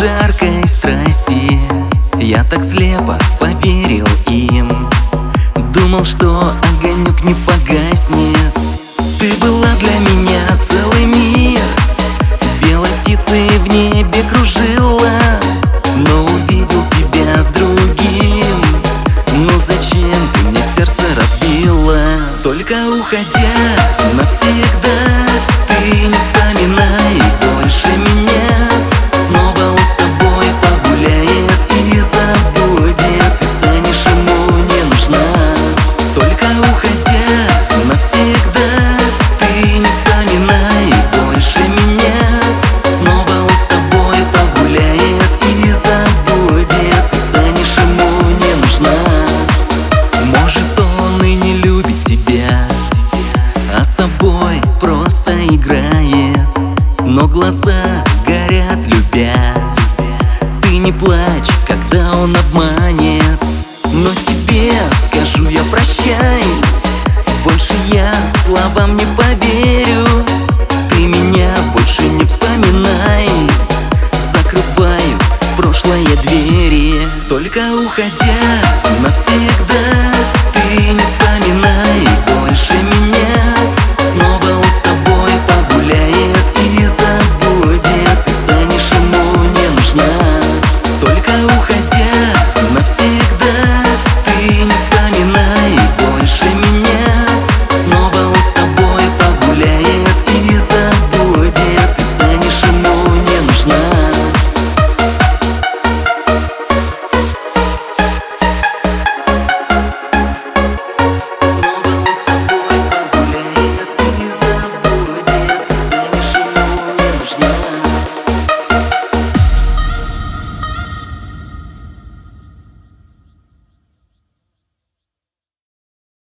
жаркой страсти я так слепо поверил им. Думал, что огонек не погаснет. Ты была для меня целый мир, белой птицей в небе кружила. Но увидел тебя с другим. Ну зачем ты мне сердце разбила? Только уходя навсегда, ты не вспоминай больше меня. Снова он с тобой погуляет и забудет. Ты станешь ему не нужна. Только уходя навсегда, ты не вспоминай больше меня. Снова он с тобой погуляет и забудет. Ты станешь ему не нужна. Может, он и не любит тебя, а с тобой просто играет. Но глаза горят, любя. Ты не плачь, когда он обманет. Но тебе скажу я прощай, больше я словам не поверю. Ты меня больше не вспоминай. Закрываю прошлое двери. Только уходи